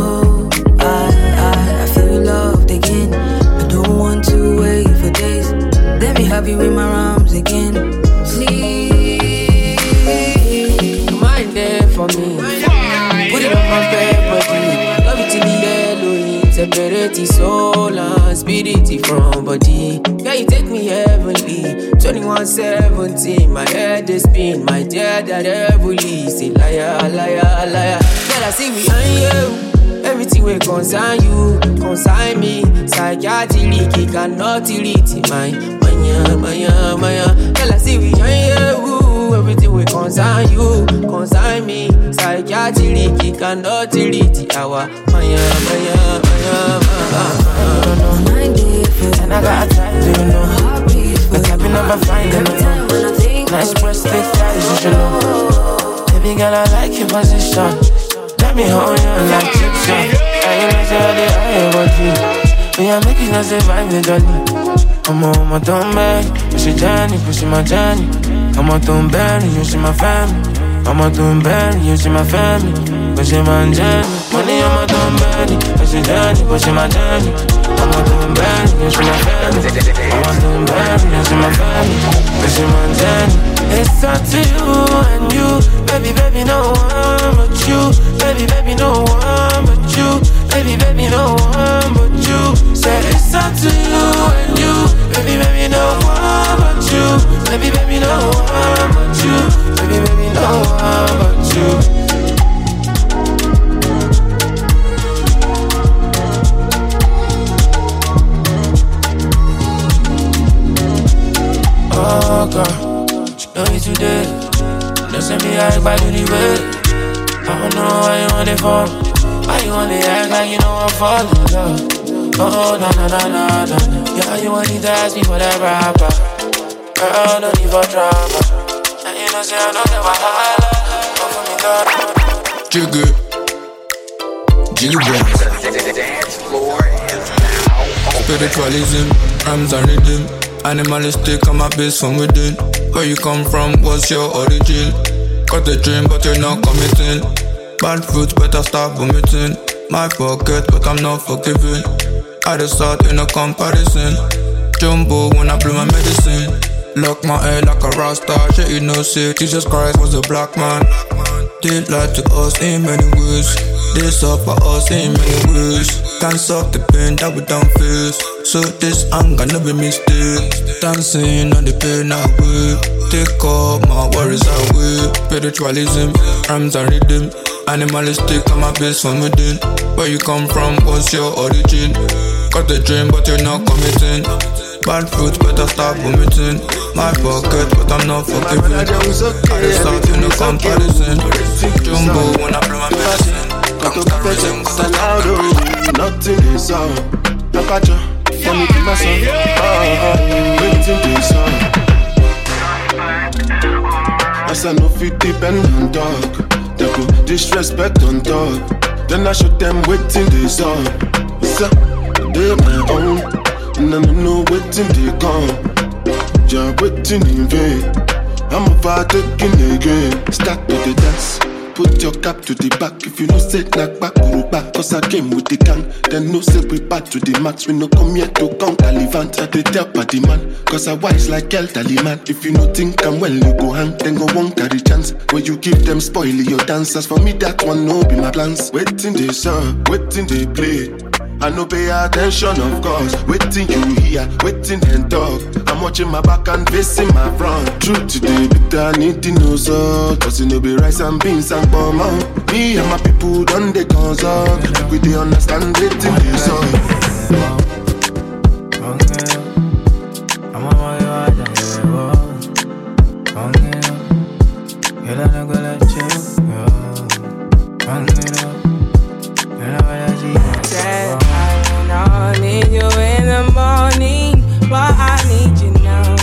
I feel loved again. I don't want to wait for days. Let me have you in my arms again. Please, mind there for me. Put it on my bed, body. Love it till the Elohim. Separate the soul and spirit from body. Yeah, you take me heavenly. 21:17, my head is spin. My dear that heavily. Say liar, liar, liar. Girl, I see we on you. Everything will concern you, consign me. Psychiatric, it cannot delete my Maya. Girl, I see we on you. Everything will concern you, consign me. Psychiatric, it cannot delete our Maya. And I gotta try to know. But I've been never finding no. Nice breast, thick thighs, you should know. Baby girl, I like your position. Let me hold you like chips, I ain't not sure they are about you. Me, I'm making us survive the journey. I'm on my don't beg, push your journey, pushing my journey. I'm on don't bury, you see my family. I'm on don't bury, you see my family. Pushing my journey, money on my don't bury, push your journey, pushing my journey. I'm on don't bury, you see my family. I'm on don't bury, you see my family. Pushing my journey. and you. Baby, no one but you. Baby, no one but you. Baby, no one but you. Say it's up to you and you. Baby, no one but you. Baby, no one but you. Baby, no one but you. Oh God, she know me today. Don't send me act by the way. I don't know why you want it for. Why you want to act like you know I'm falling in love? Oh no. Yeah, you want to ask me for that rapper. Girl, no need for drama. And you know say I don't get wahala. Jiggy Bands. Dance floor is now. Spiritualism, rhymes and rhythm. Animalistic, I'm a base from within. Where you come from, what's your origin? Got a dream, but you're not committing. Bad fruits, better start vomiting. My forget, but I'm not forgiving. I just thought in a comparison. Jumbo when I blew my medicine. Lock my head like a rasta. Shit, you know, say Jesus Christ was a black man. They lied to us in many ways. They suffer us in many ways. Can't stop the pain that we don't face. So this anger no be mistake. Dancing on the pain away. Take all my worries away. Spiritualism, rhymes and rhythm. Animalistic, I'm a base from within. Where you come from, what's your origin? Got a dream, but you're not committing. Bad fruits, better start vomiting. My pocket, but I'm not forgiving. I just start in a comparison. Jumbo when I blow my medicine. Comparison, nothing is all. Napacha, for me, my son. Waiting this on. As I know fit depend on dog. They go disrespect on dog. Then I show them waiting this on. So, they're my own. And I don't know waiting they come. You're waiting in vain. I'm overtaking again. Start to the dance. Put your cap to the back. If you no say knock back, go back. Cause I came with the gang. Then no say we back to the max. We no come here to count Talivant. I they tell party man. Cause I wise like El Taliman. If you no think I'm well, you go hang. Then go won't carry chance. When you give them spoil your dancers. For me that one no be my plans. Waiting they serve, waiting they play. I no pay attention, of course. Waiting you hear, waiting and talk. I'm watching my back and facing my front. Truth today, but I need to know so. Cause you know be rice and beans and palm out. Me and my people done the consult. We they understand waiting they so. I need you in the morning, but I need you now.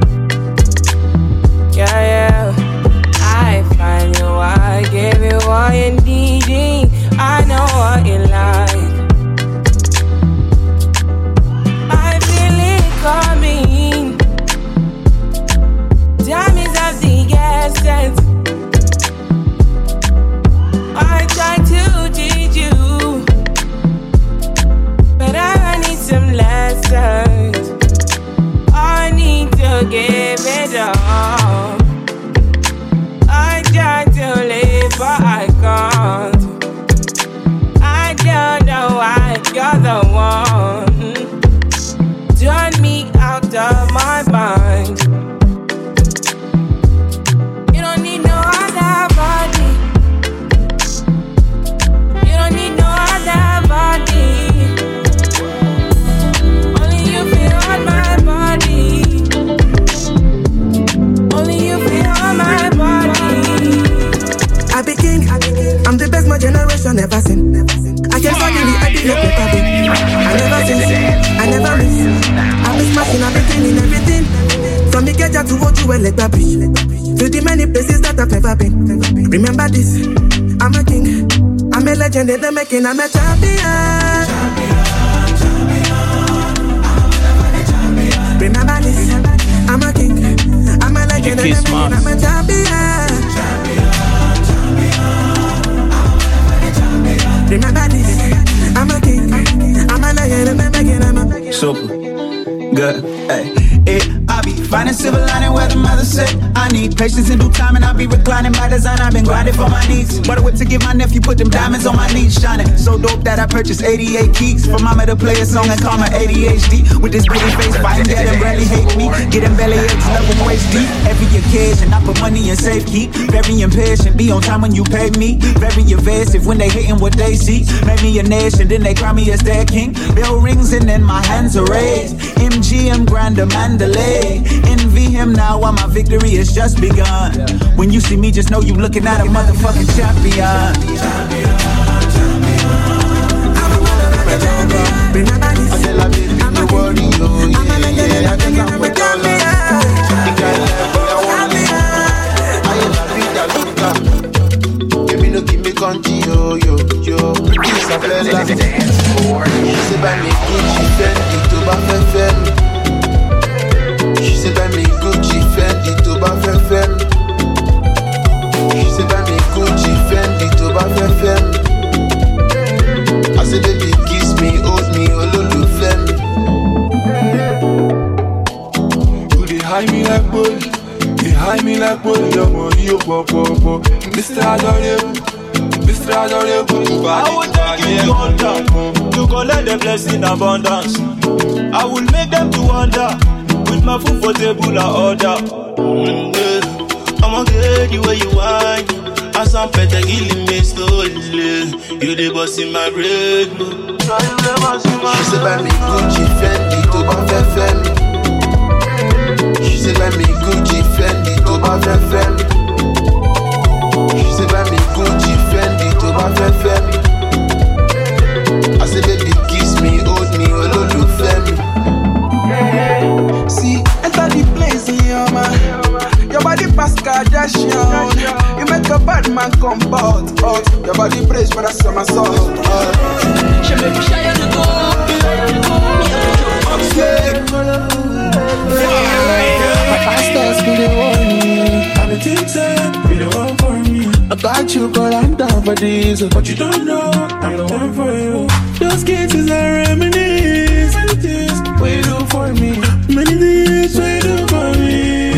Yeah. I find you, I give you all you need. I know what you like. I feel it coming. Time is of the essence. I try to teach you, but I need some lessons. I need to give it up. I try to live, but I can't. I don't know why you're the one. Turn me out of my mind. You don't need no other body. You don't need no other body. Only you feel on my body. Only you feel on my body. I be king, I'm the best my generation ever seen. I can finally I did not never been. I never miss, I never miss. I be smashing everything in everything. From Ikeja to Ojuwe Legba Bridge, to the many places that I've never been. Remember this, I'm a king, I'm a legend in the making, I'm a champion. Remember this, I'm a king, I'm a legend in the making, I'm a champion. Remember this, I'm a king, I'm a legend in the making, I'm a super good, hey. I be finding silver lining where the mother said I need need patience in due time, and I'll be reclining by design. I've been grinding for my needs. But I whip to give my nephew, put them diamonds on my knees, shining so dope that I purchased 88 keys for mama to play a song and call my ADHD. With this pretty face, fighting dead and barely hate me. Getting belly aches, love them waist deep. Every occasion, I put money in safekeep. Very impatient, be on time when you pay me. Very evasive when they hating what they see. Made me a nation, then they crown me as their king. Bell rings and then my hands are raised. MGM Grand Mandalay. Envy him now while my victory has just begun. When you see me, just know you looking at a motherfucking champion. Give me country, yo, yo, yo. Pretty Isabella. She said, buy me Gucci, Fendi, to buy FM. She said, buy me Gucci, Fendi, to buy FM. She said, buy me Gucci, Fendi, to buy FM. I said, baby, kiss me, hold me, ololu fem. You dey hide me like boy, they hide me like boy, your money, yo, pop. Mr. Adorable. I will take you to wonder. You collect the blessing in abundance. I will make them to wonder. With my food for table I order. I'ma get the way you want. I some better killing me slowly. You the boss in my brain. She said buy me Gucci, Fendi, to buy FM. She said buy me Gucci, Fendi, to buy FM. She said buy me Gucci, Fendi, to buy FM. I said baby kiss me, hold me, ololu fem. See, enter the place in your man. Your body pass Kardashian. You make a bad man come out. Your body praise for the summer song. She make me shy on the go. My pastors be the one. I've been thinking, be the one for me. I got you, girl, I'm down for this. But you don't know, I'm the one for you. Those kisses are reminisce. Many things we do for me. Many things we do for me.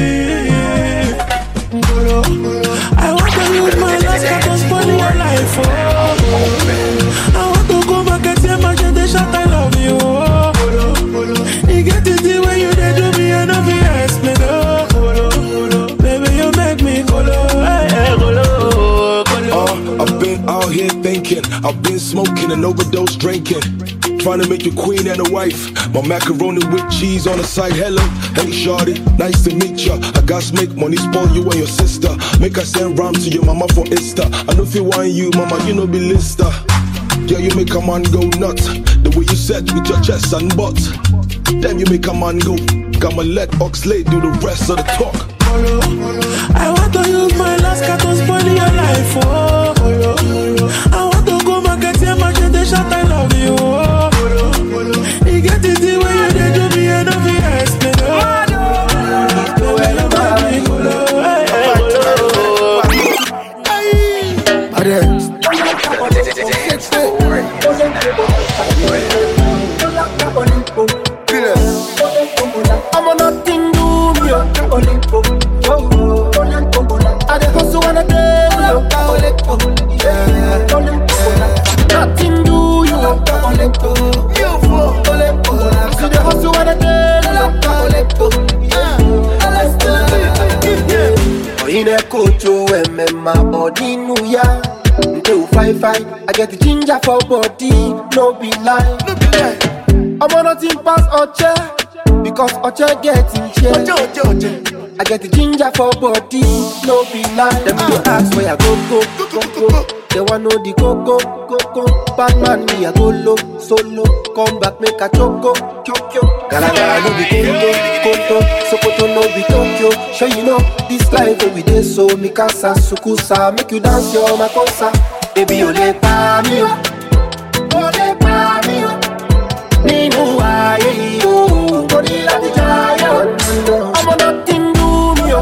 I want to lose my last couple spoil your life. I want to go back and tell my generation I love you. You get to see when you did do me and I'll be explain. Baby, you make me I've been out here thinking, I've been smoking and overdose drinking. Trying to make you queen and a wife. My macaroni with cheese on the side. Hello, hey shawty, nice to meet ya. I got to make money, spoil you and your sister. Make I send rhymes to your mama for Insta. I know if you want you, mama, you know be lister. Yeah, you make a man go nuts. The way you set with your chest and butt. Then you make a man go. I'ma let Oxlade do the rest of the talk. I want to use my last card to spoil your life. I want to go back and tell my generation I love you. You get it the way you did to me and I'll be explain. I'm on nothing new, yo. I dey hustle on a day, nothing new, you. See the hustle on a day, in a coach, my body new, yeah. Until 5-5, I get the ginger for body, no be lie. I'm on nothing past Oche, because Oche getting chair. I get the ginger for body, no be lie. Them go ask where I go. They want know the go. Bad man, me I go low, solo. Come back, make a choco. Gara no be Konto. Sokoto no be Tokyo. Sure you know, this life we dey so. Mikasa, Sukusa, make you dance your makosa. Baby, ole pa mi o. Ninu aye yo, body like the giant. I'm on nothing new, yo.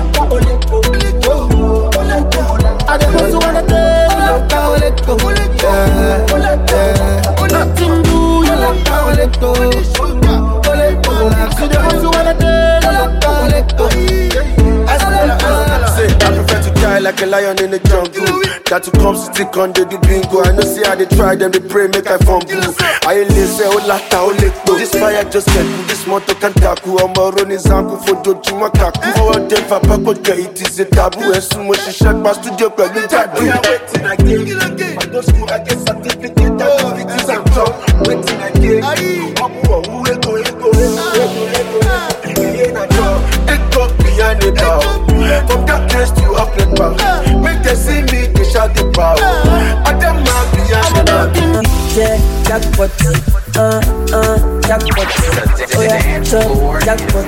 I dey hustle on a day, nothing new, yo. See the hustle on a day, like a lion in the jungle. That to come city con they do bingo. I know see how they try them, they pray make I fumble. I ain't listen, oh lata, oh lepo. This fire just get cool, this motor can tackle. I'm a running zanku for doju makaku. For all them papa get it is a taboo. As soon as she shut my studio, but you tattoo. Waiting again, I go school, I get certificate. It is a job. Waiting again, who will go. From that place to up the power. Make them see me, they shout the power. I them not behind the power. Yeah, jackpot. Jackpot. Oh yeah, jackpot. Jackpot.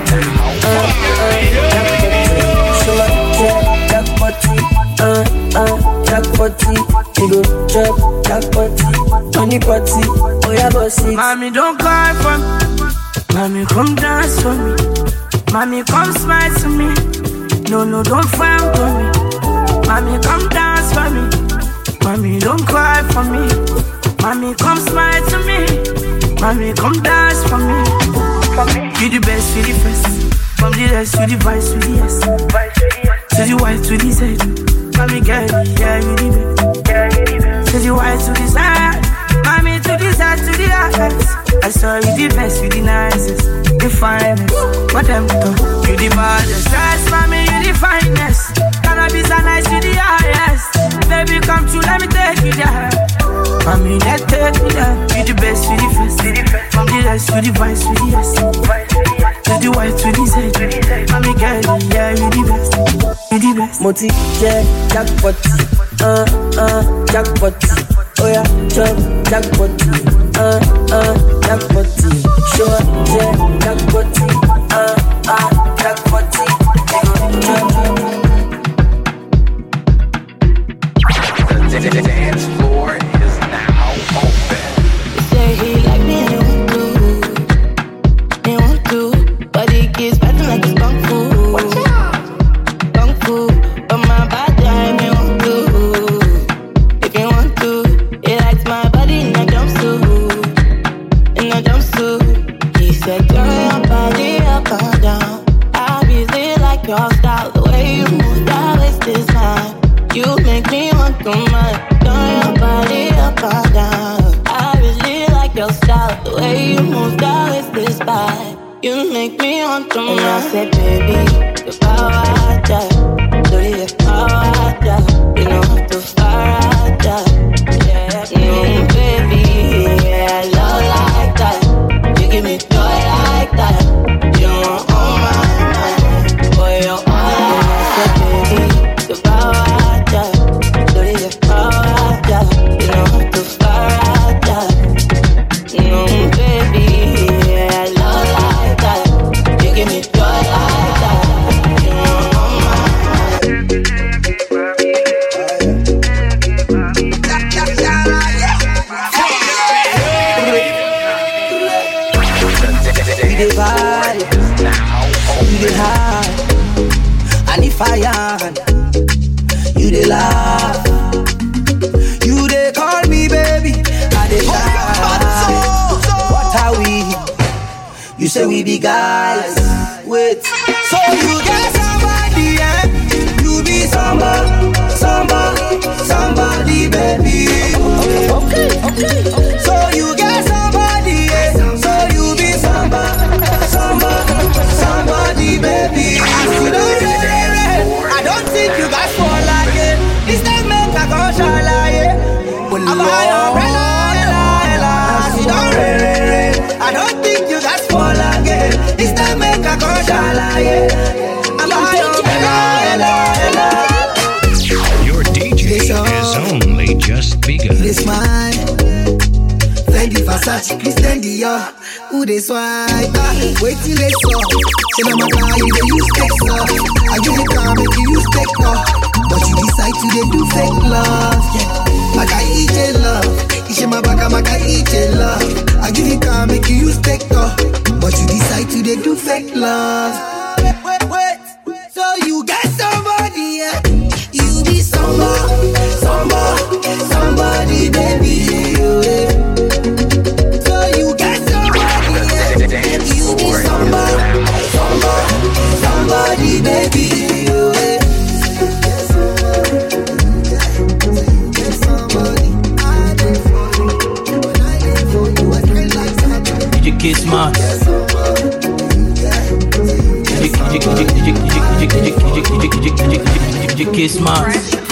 Jackpot. You go jackpot. Money party. Oh yeah, bossy. Mommy, don't cry for me. Mommy, come dance for me. Mommy, come smile to me. No, don't frown for me. Mommy, come dance for me. Mommy, don't cry for me. Mommy, come smile to me. Mommy, come dance for me. You the best, you the first. From the rest, you the vice, you the yes. To the white, to the Z. Mommy, girl, yeah, you the best. To the white, to the Z. Mommy, to the Z, to the S. I saw you the best, you the nicest, the finest. What them do? You the baddest. Yes, mommy, you the finest. Cannabis are nice, you the highest. Baby, come true, let me take you there. Mommy, let's take me there. You the best, you the first. From the rest, you the vice, you the yes. To the white, to the Z. Mommy, girl, yeah, you the best. You the best. Moti, yeah, jackpot. Jackpot. Oh yeah, jackpot. Jackpot. Sure, yeah, jackpot. Jackpot. The dance floor is now open. You say he like me and he want to, but he keeps acting like it's kung fu. Kung fu, but my bad time he want to. If he want to, he likes my body in a jumpsuit. In a jumpsuit, he said turn your body up and down. I really like your style, the way you move that waist is mine. You make me want to mind. Turn your body up and down. I really like your style, the way you move that waist is fine. You make me want to mind. And I said, baby, the power down. Do you power down? You know how to fire down. Yeah, no, baby, yeah, I love like that. You give me joy like that. You want all my mind. Boy, you're all I said, baby, the power. Fire, you dey laugh, you dey call me baby, I dey shout. What are we? You say we be guys. Wait, so you get somebody, eh? You be somebody, baby. Okay. So you get somebody, eh? So you be somebody, baby. You don't I don't think you guys fall like it. This time make a go shala, yeah. I'm high umbrella, she don't rain. I don't think you guys fall like it. This time make a go shala, yeah. I'm high umbrella. Your DJ is only just begun. This mine. Fendi Versace, Christian Dior. Who they swipe? Wait till they saw. Say no matter you they use fake stuff. I give it time make you use fake love. But you decide to they do fake love. Yeah, like I eat it love. Ishi my back, like I eat it love. I give it time make you use fake love. But you decide to they do fake love. Wait. So you got somebody, yeah. You be somebody, baby. Yeah. Somebody, baby, Christmas. Christmas.